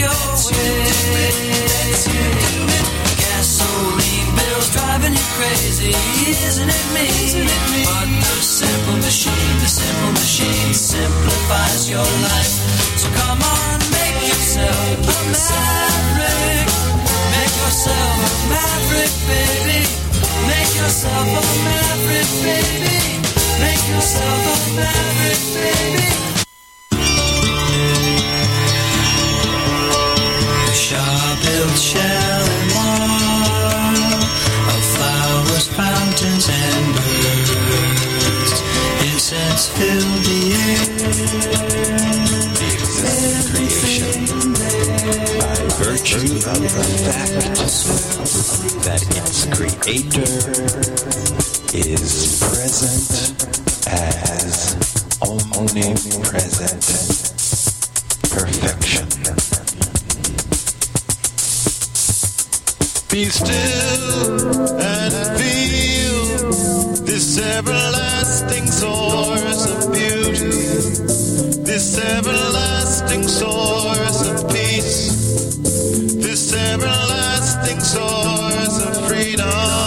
your way. Gasoline bills driving you crazy, isn't it me? But the simple machine simplifies your life. So come on, make yourself a maverick. Make yourself a maverick, baby. Make yourself a maverick, baby. Make yourself a maverick, baby. The Shaw-built Shalimar of flowers, fountains, and birds. Incense filled the air. Creation by virtue of the fact that its creator is present as omnipresent perfection. Be still and feel this everlasting source of beauty, this everlasting source of peace, this everlasting source of freedom.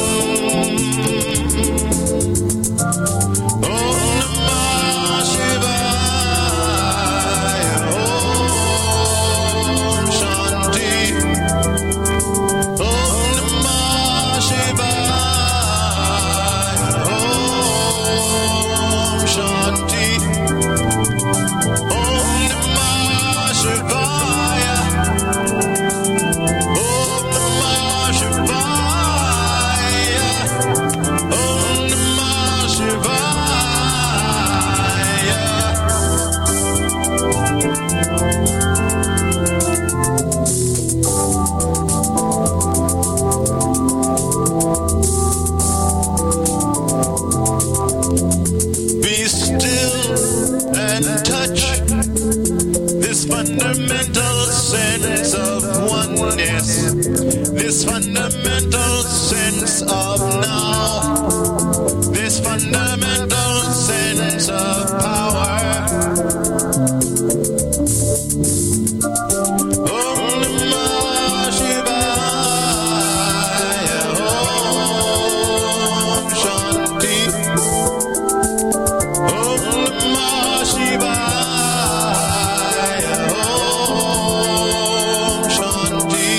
This fundamental sense of now, this fundamental sense of power. Om Namah Shivaya, Om Shanti. Om Namah Shivaya, Om Shanti.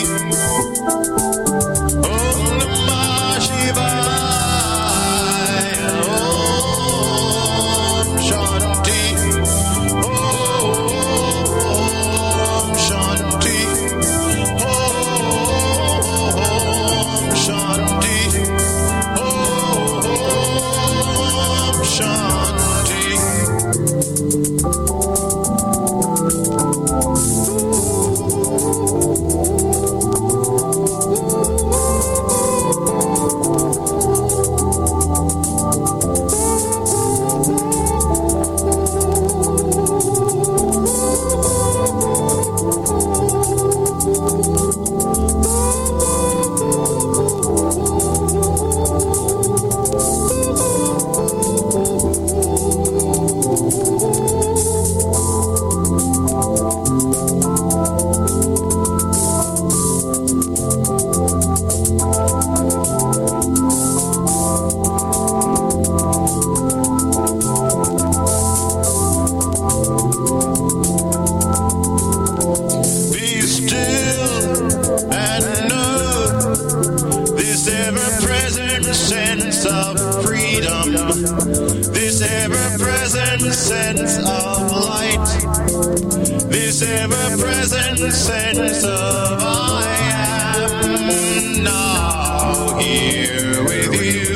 Sense of I am now here with you.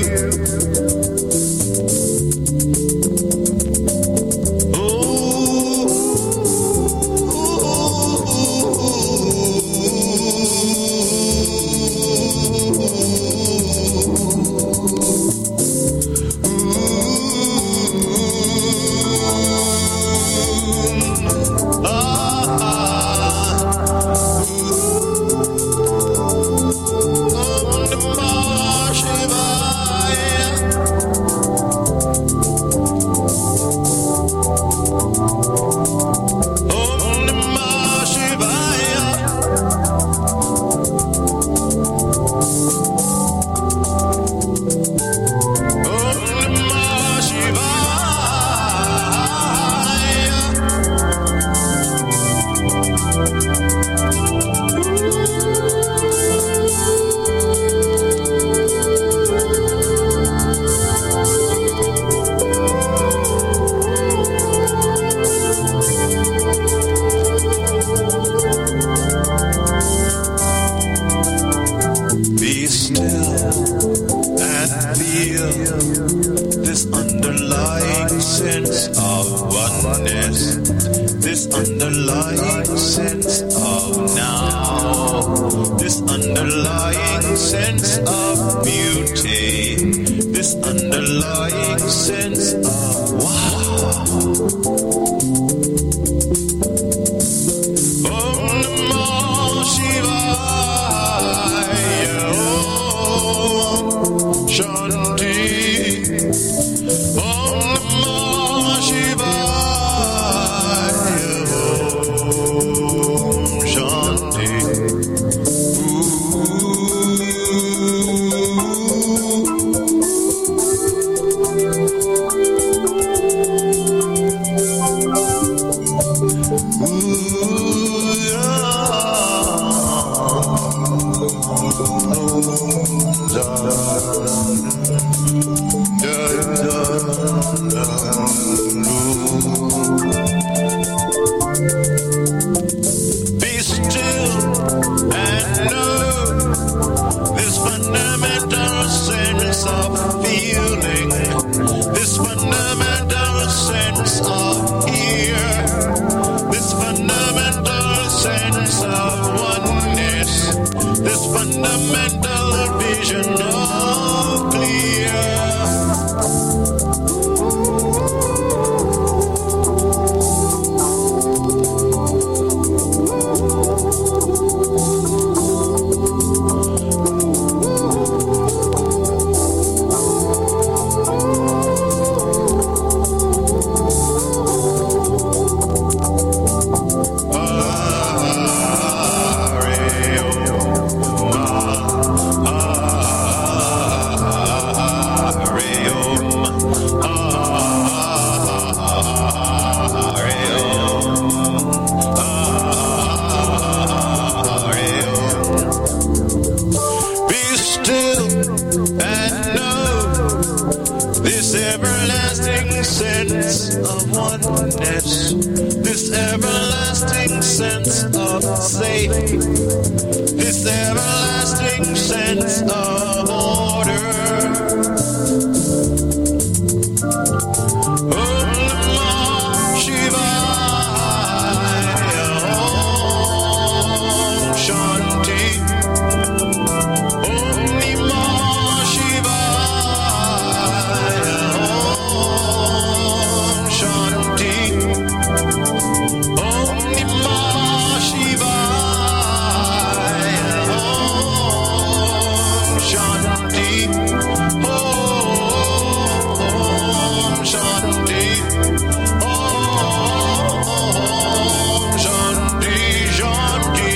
Ooh. of oneness, this underlying sense of now, this underlying sense of beauty, this underlying sense of wow. Om Namah Shivaya, Om Shanti. Om Namah Shivaya, Om Shanti. Be still and know this fundamental sense of feeling, this fundamental sense of hear, this fundamental sense of oneness, this fundamental vision of clear. This everlasting sense of safe, this everlasting sense of order. Om Namah Shivaya, Om Shanti. Om Namah Shivaya, Om Shanti. Om Namah Shivaya, Om Shanti. Om Shanti. Om Shanti, Shanti,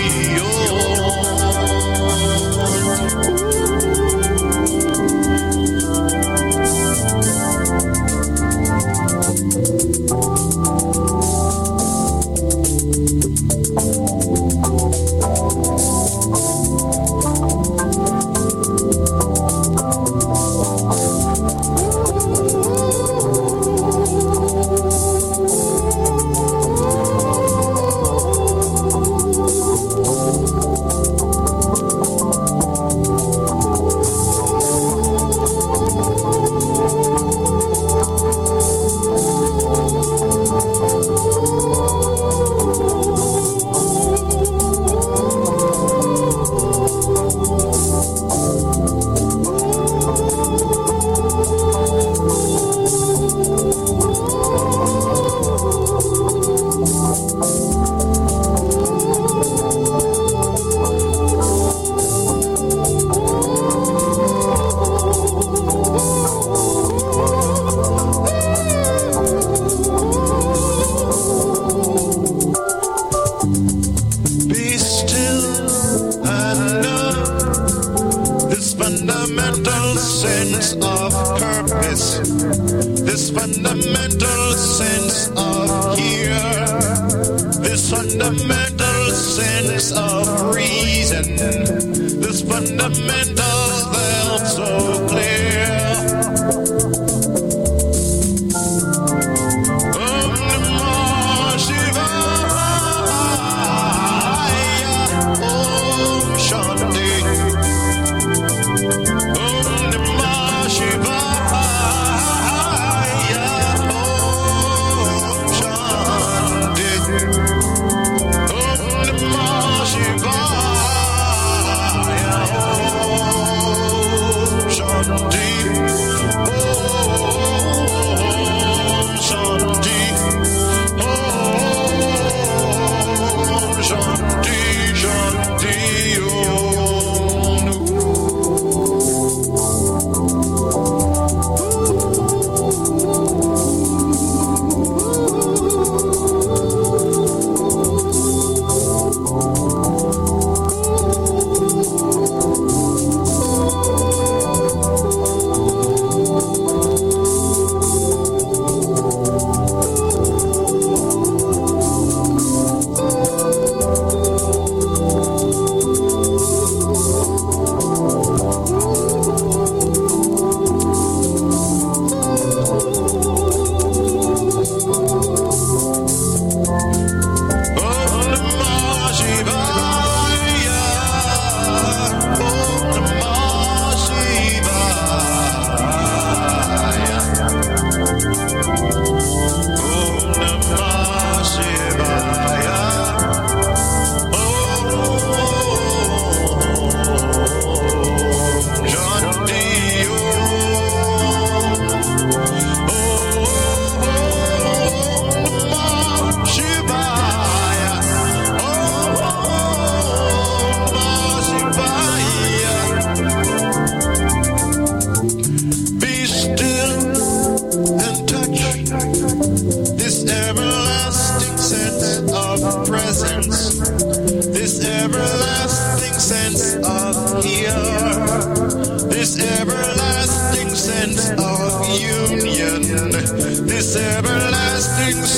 fundamental sense of here, this fundamental sense of reason, this fundamental felt so clear. Om Namah Shivaya, Om Shanti. Om Namah Shivaya, Om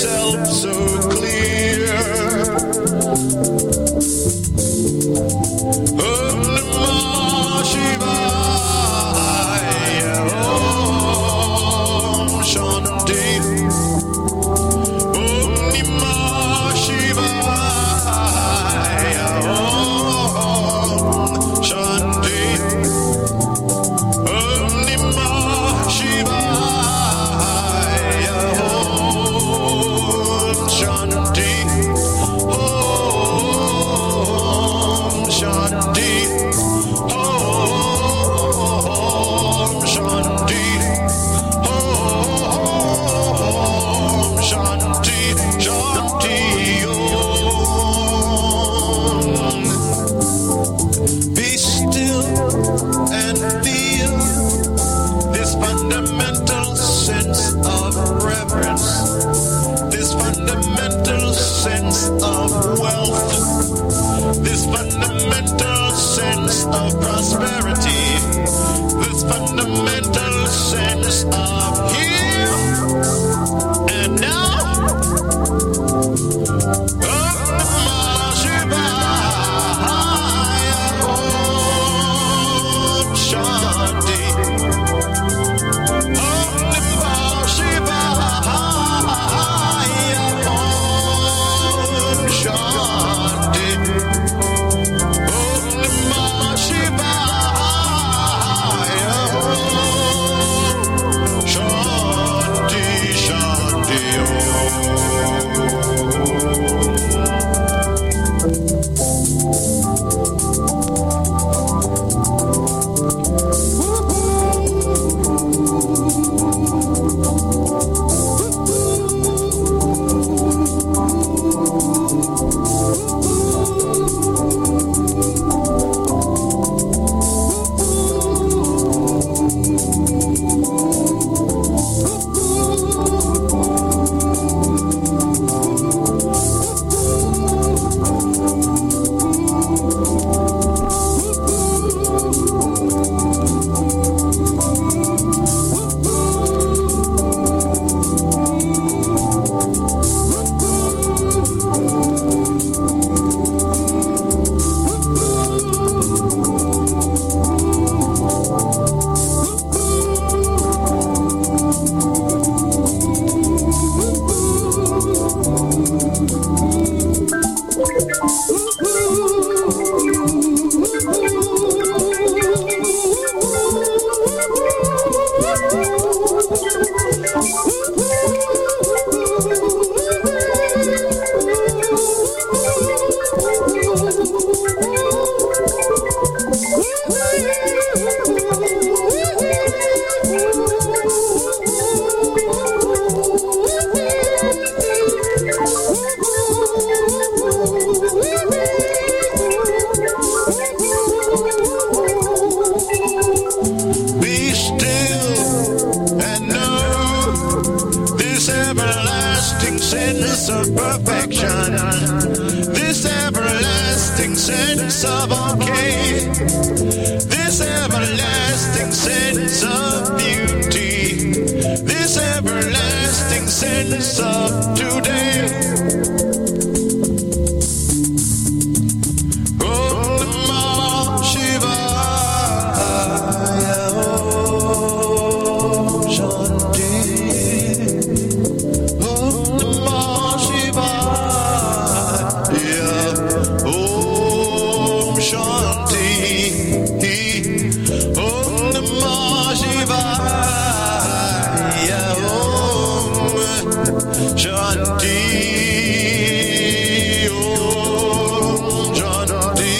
yourself so clear. Om Namah Shivaya. Om Shanti. Om Namah Shivaya. Om Shanti. Om Namah Shivaya. Om Shanti. Om Shanti. Om Shanti. Om Shanti. Shanti. Om. Be still and feel this fundamental sense of reverence, this fundamental sense of wealth, this fundamental sense of prosperity, this fundamental sense of here and now. Om Namah Shivaya. Om Shanti. Om Namah Shivaya. Om Shanti. Om Namah Shivaya. Om Shanti, Shanti, be still and know this everlasting sense of perfection, this everlasting sense of okay, this everlasting sense of beauty, this everlasting sense of today. Om Namah Shivaya. Om Shanti. Om Namah Shivaya. Om Shanti. Om Namah Shivaya. Om Shanti. Om Shanti.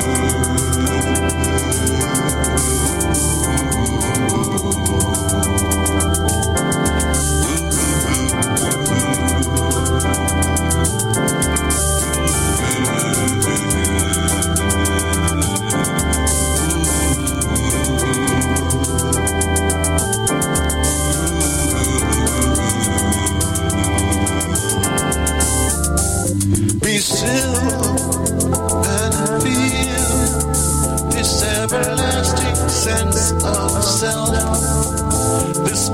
Shanti.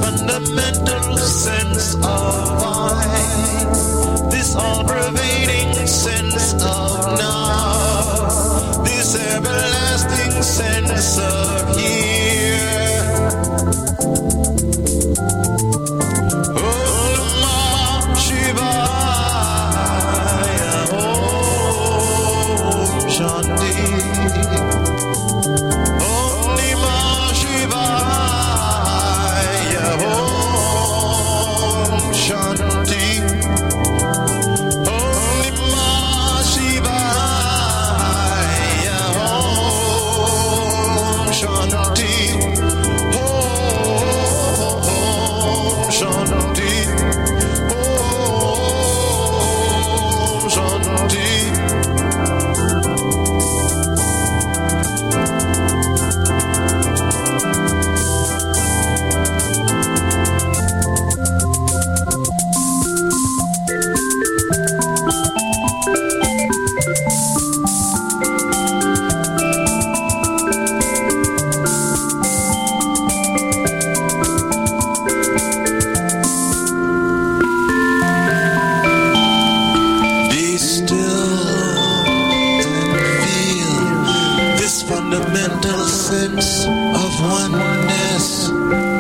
fundamental sense of I, this all-pervading sense of now, this everlasting sense of here. Om Namah Shivaya, Om Shanti. Fundamental sense of oneness.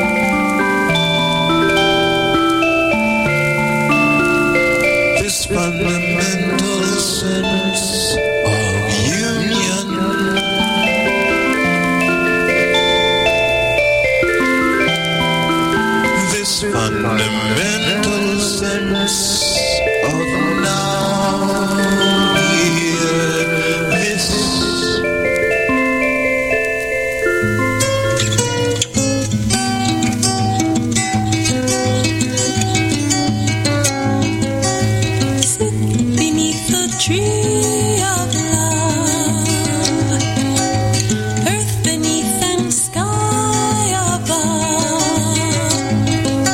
This fundamental sense of union. This fundamental sense of now, here, this. Tree of love, earth beneath and sky above,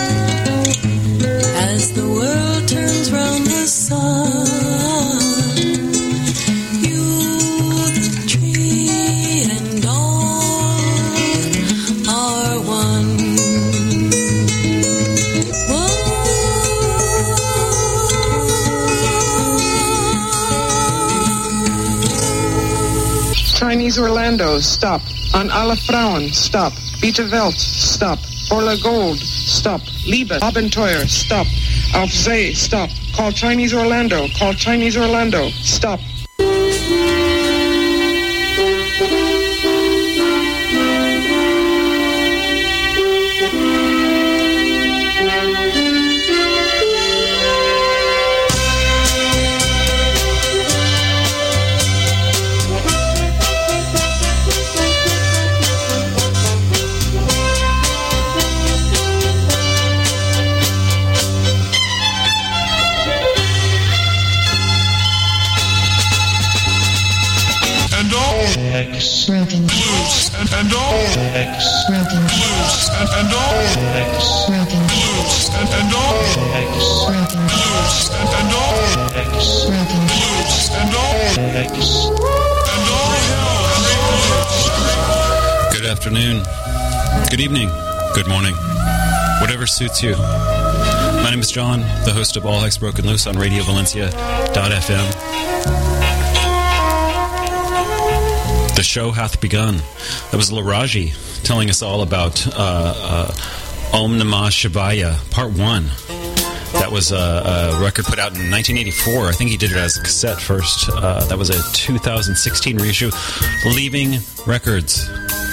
as the world turns round the sun, you, the tree, and all are one. Chinese Orlando, stop. An alle Frauen, stop. Bitte Welt, stop. Orla Gold, stop. Liebe, Abenteuer, stop. Auf See, stop. Call Chinese Orlando, call Chinese Orlando, stop. Broken. Loose and all. Broken. Loose and all. Broken. Loose and all. Broken. Loose and all. Broken. Loose and all. Good afternoon. Good evening. Good morning. Whatever suits you. My name is John, the host of All Hex Broken Loose on Radio Valencia.fm. The show hath begun. That was Laraji telling us all about Om Namah Shivaya, Part 1. That was a record put out in 1984. I think he did it as a cassette first. That was a 2016 reissue. Leaving Records.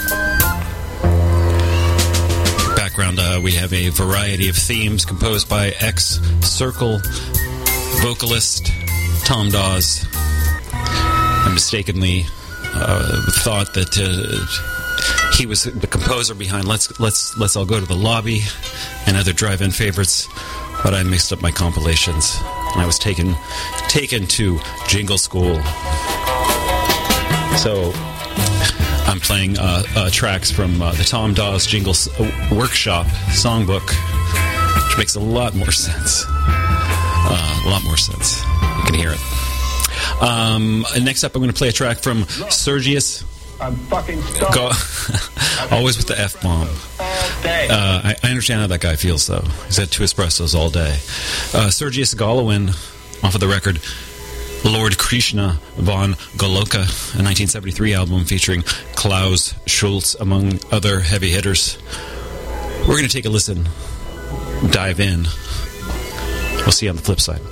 Background, we have a variety of themes composed by ex-Circle vocalist Tom Dawes. I mistakenly thought that he was the composer behind Let's All Go to the Lobby and other drive-in favorites, but I mixed up my compilations and I was taken to Jingle School. So I'm playing tracks from the Tom Dawes Jingle Workshop songbook, which makes a lot more sense. You can hear it. Next up, I'm going to play a track from Sergius. I'm fucking stuck. Always with the F-bomb. day. I understand how that guy feels, though. He's had 2 espressos all day. Sergius Golovin, off of the record Lord Krishna von Goloka, a 1973 album featuring Klaus Schulze, among other heavy hitters. We're going to take a listen, dive in. We'll see you on the flip side.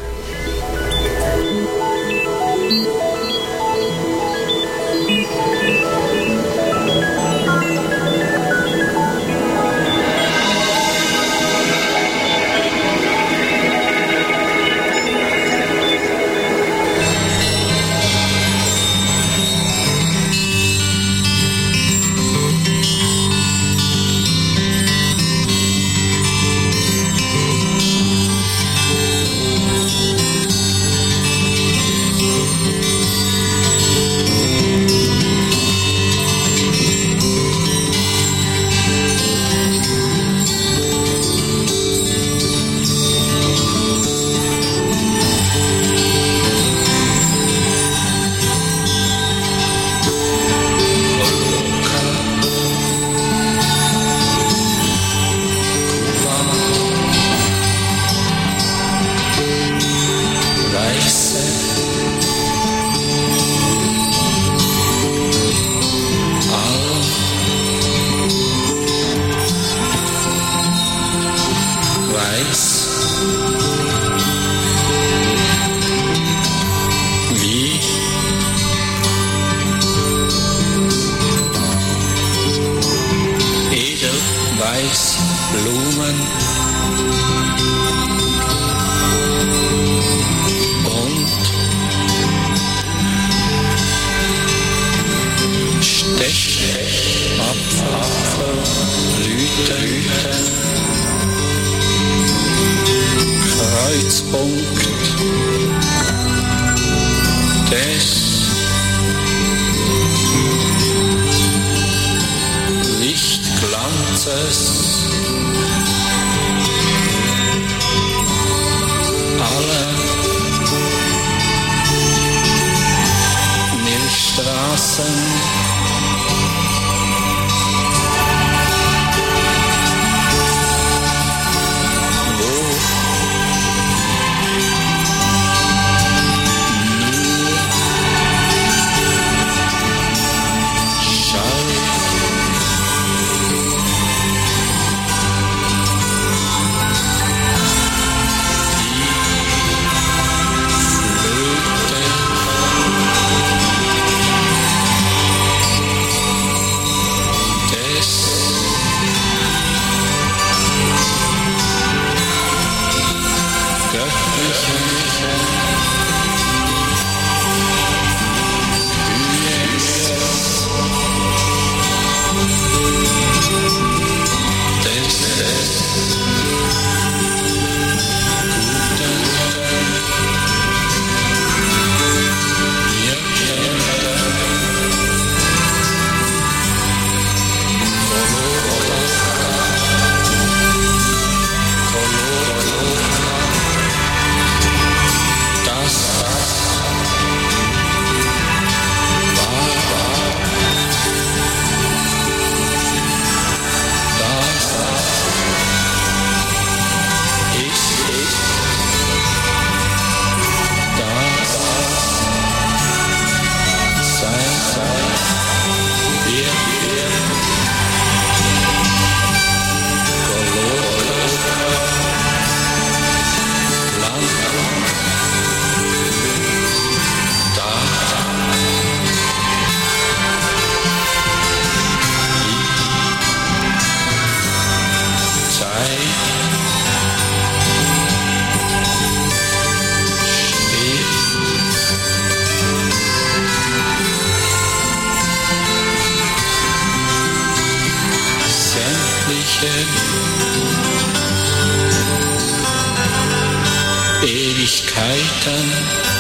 Ewigkeiten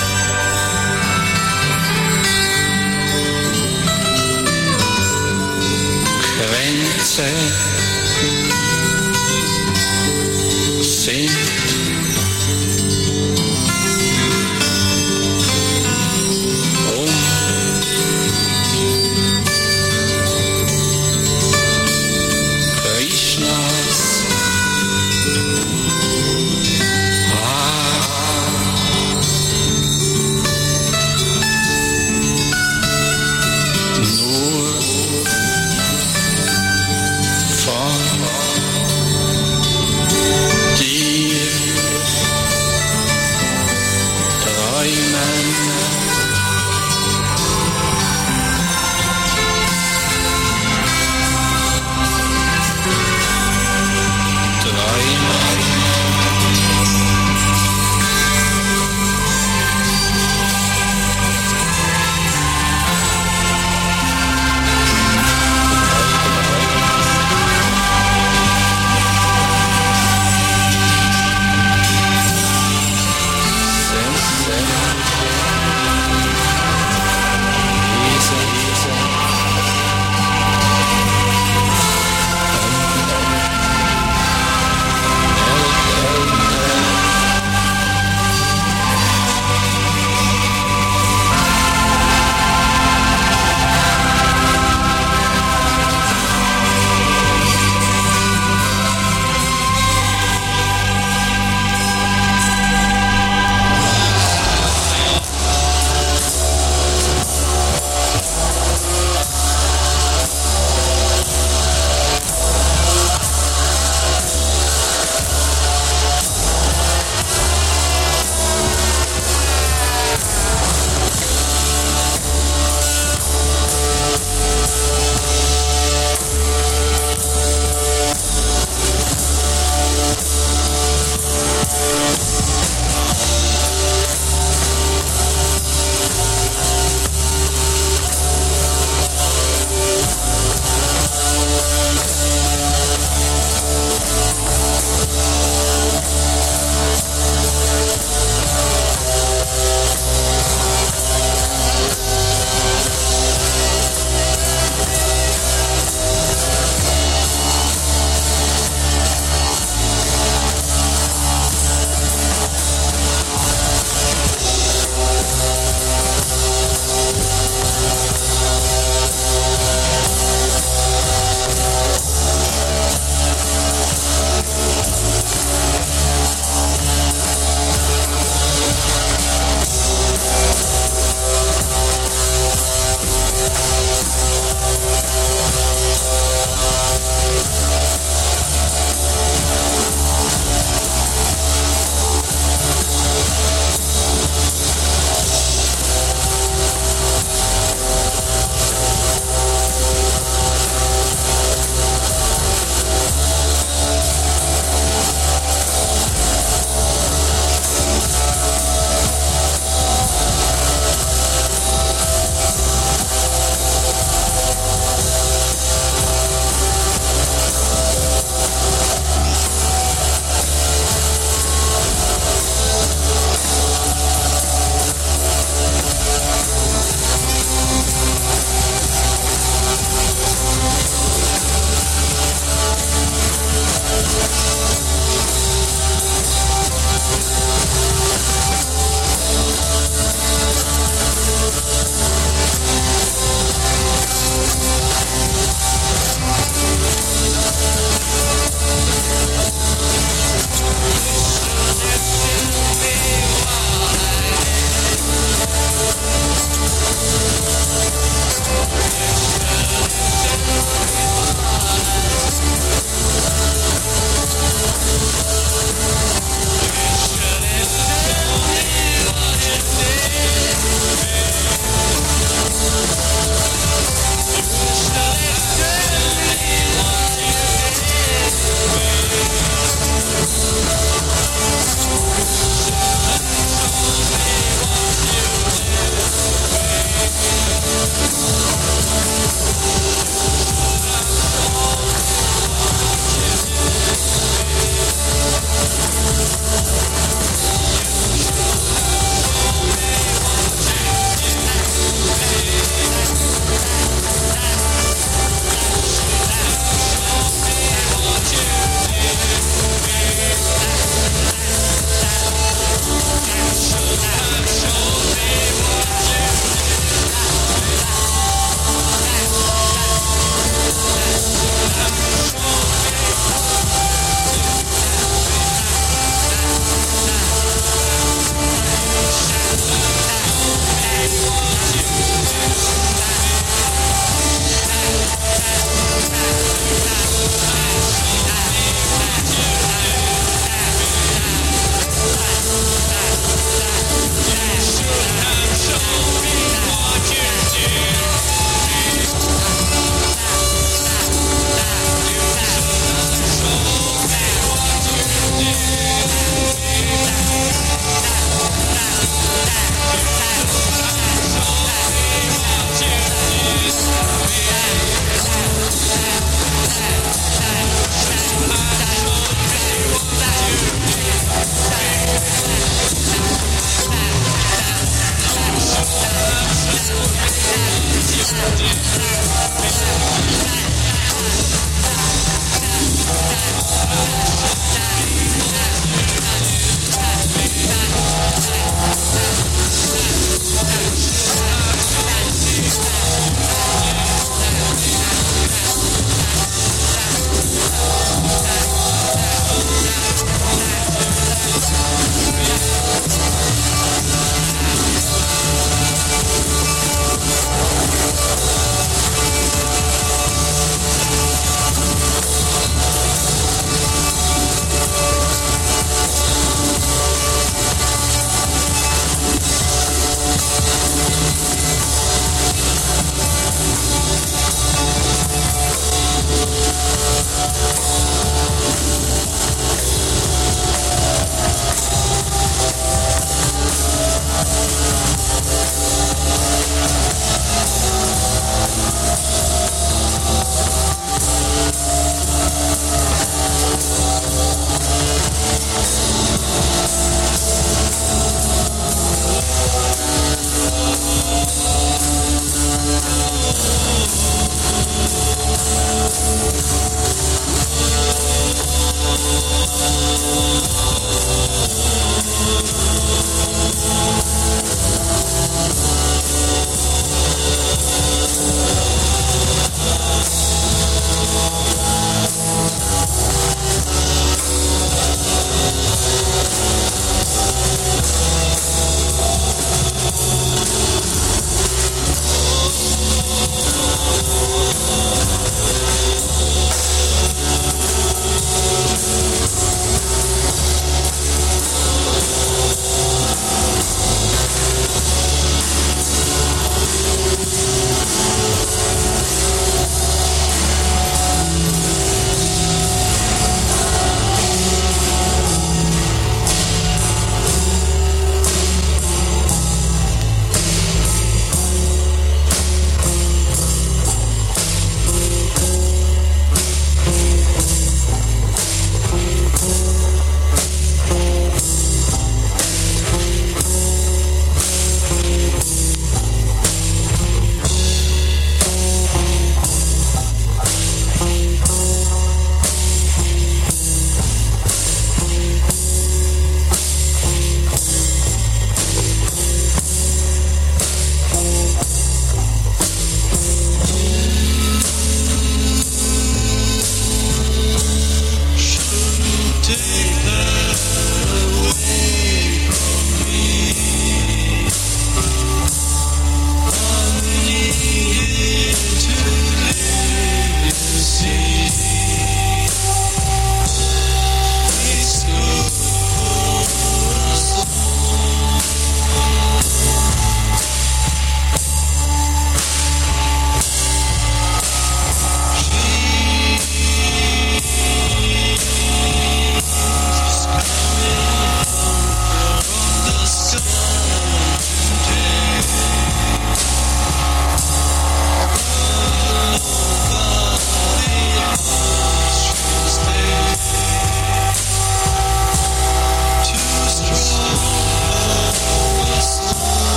Grenze sind Krishna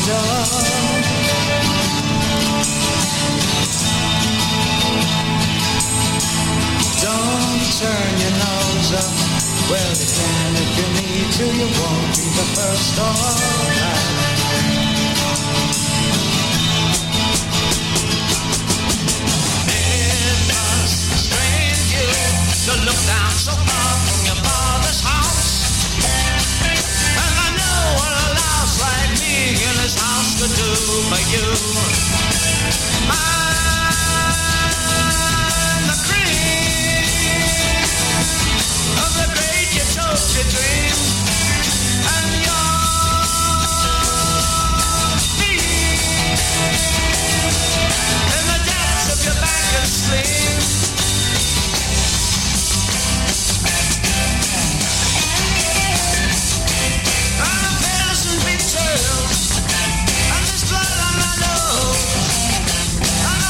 Don't turn your nose up. Well, you can if you need to. You won't be the first or last. It must strain you to look down so far from your father's house. And I know what a louse like me in this house could do for you. I'm the cream of the great utopia dream, and you're me in the depths of your banker's sleeve. I'm a peasant betrayal, and there's blood on my nose. I'm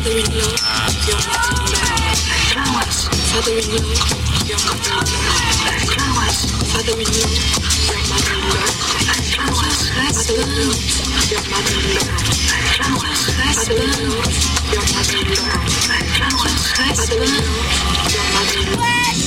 Father-in-law, your mother-in-law. Flowers. Father-in-law, your mother-in-law. Flowers. Father-in-law, your mother-in-law. Flowers. Father-in-law, your mother-in-law. Flowers. Father-in-law, your mother-in-law. Flowers. Father-in-law, your mother-in-law.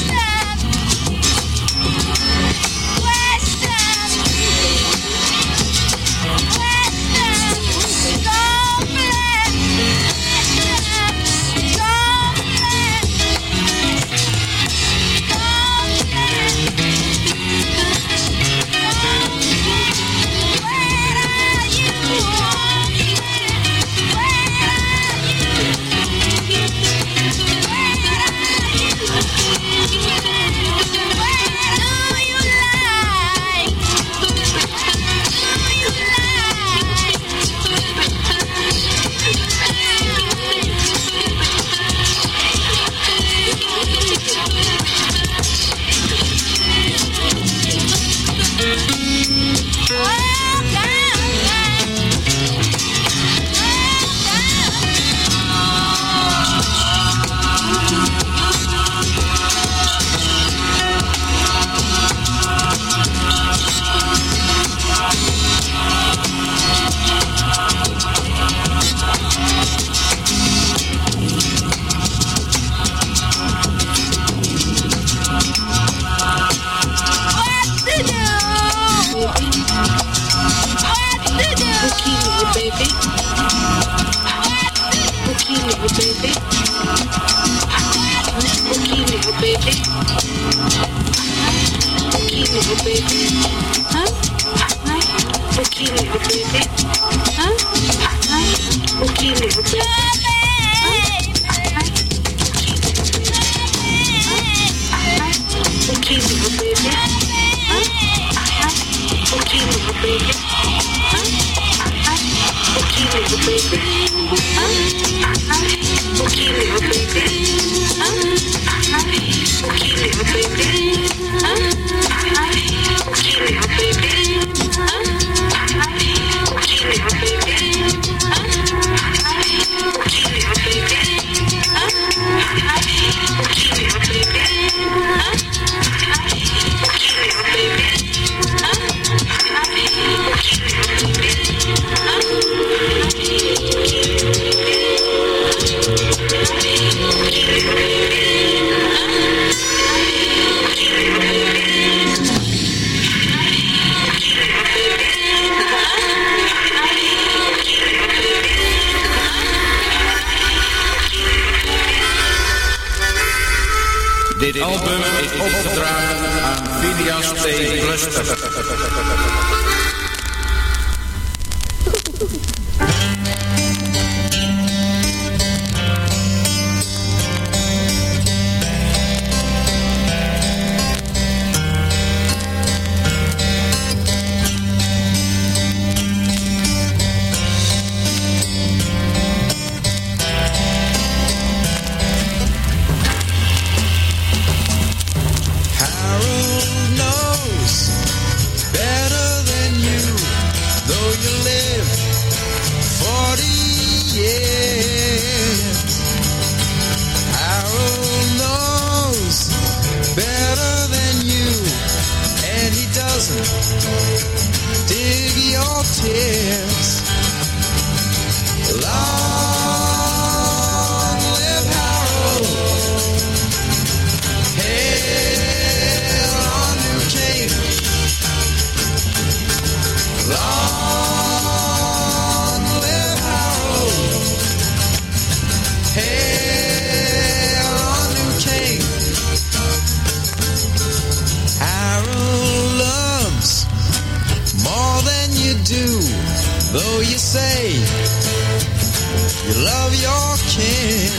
Dit album is opgedragen aan Phineas T. Bluster. Though you say you love your kin,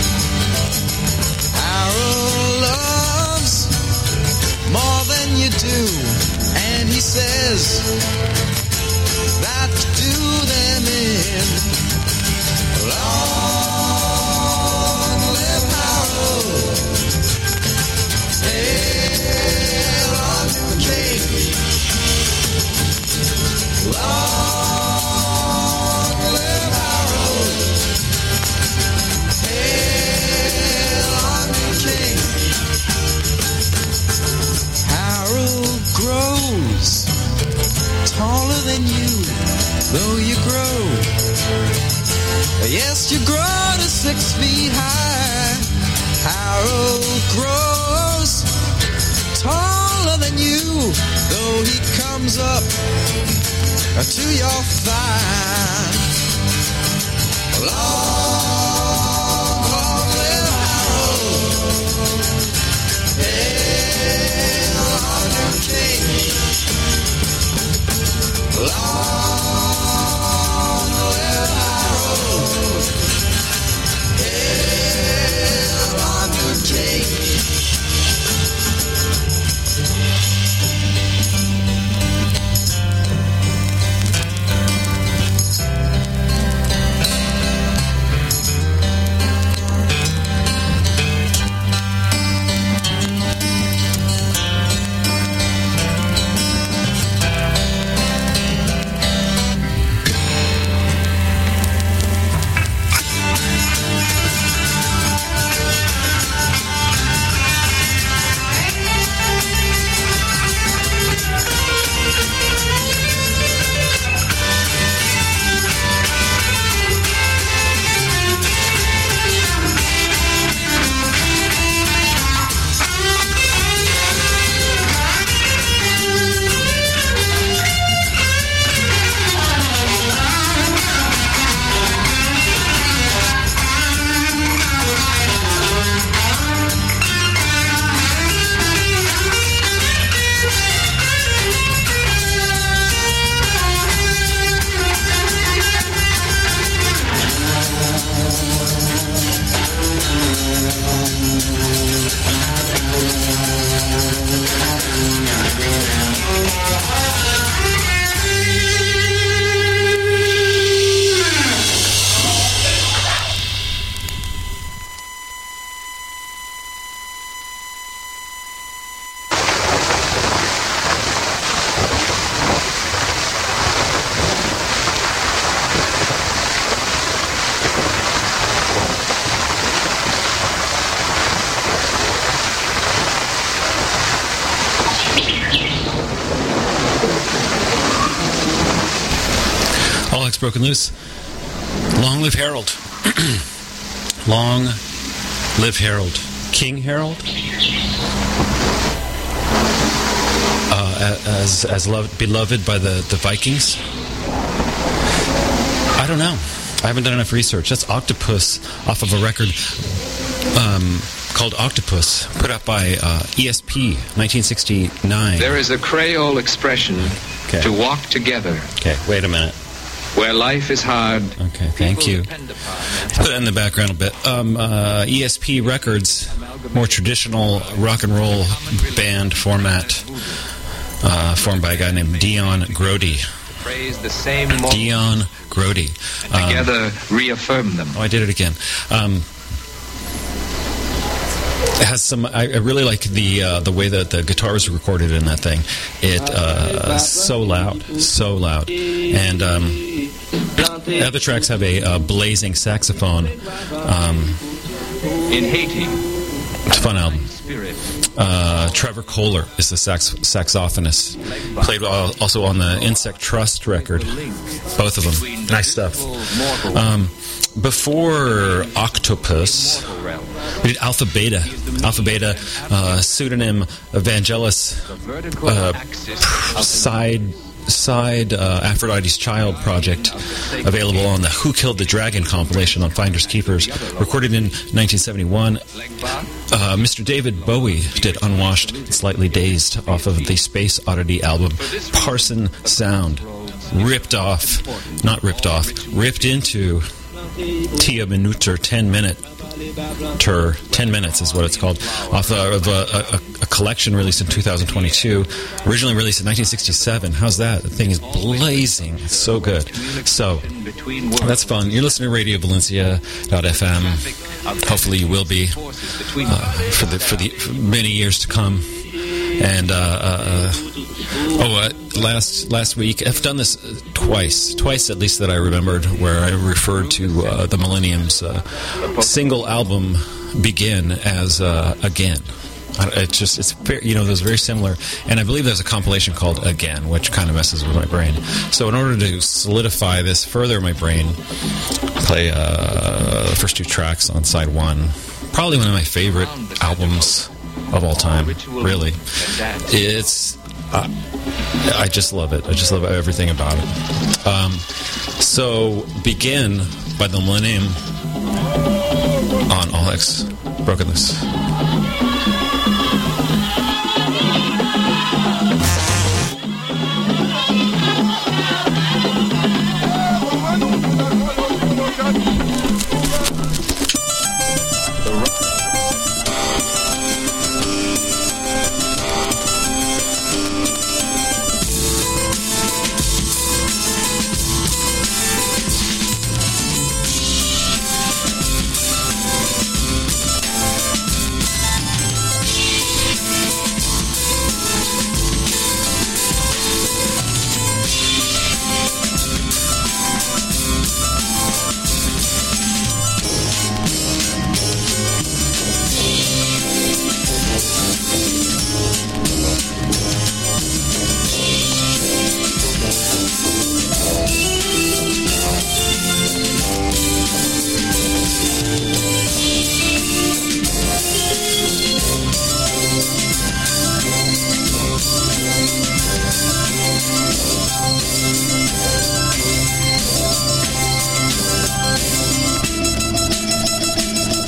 Harold loves more than you do, and he says that to do them in. Long live Harold, hail on the king. Long live Harold. 6 feet high. Harold grows taller than you, though he comes up to your thigh. Long, long live Harold. Hail our new king. Long live Harold. Hail our new king. Broken Loose. Long live Harold. Long live Harold. King Harold? As beloved by the Vikings? I don't know. I haven't done enough research. That's Octopus off of a record called Octopus, put out by ESP, 1969. There is a Creole expression, to walk together. Okay, wait a minute. Where life is hard. Okay, thank you. Put it in the background a bit. ESP Records, more traditional rock and roll band format, formed by a guy named Dion Grody. Praise the same Dion Grody. Together reaffirm them. Oh, I did it again. It has some. I really like the way that the guitar is recorded in that thing. It so loud, and the other tracks have a blazing saxophone. In Haiti, it's a fun album. Trevor Kohler is the saxophonist. Played also on the Insect Trust record. Both of them. Nice stuff. Before Octopus, we did Alpha Beta. Alpha Beta, pseudonym Evangelis, side Aphrodite's Child project, available on the Who Killed the Dragon compilation on Finders Keepers, recorded in 1971. Mr. David Bowie did Unwashed and Slightly Dazed off of the Space Oddity album. Parson Sound, ripped into Tia Minuter 10 minutes is what it's called, off of a collection released in 2022, originally released in 1967. How's that? The thing is blazing. It's so good. So that's fun. You're listening to Radio Valencia.fm. Hopefully you will be for many years to come. And last week, I've done this twice at least that I remembered, where I referred to the Millennium's single album Begin as Again. It's very, those very similar. And I believe there's a compilation called Again, which kind of messes with my brain. So in order to solidify this further in my brain, play the first 2 tracks on side 1. Probably one of my favorite albums of all time, really. It's... I just love it. I just love everything about it. So Begin by the Millennium on All X Brokenness.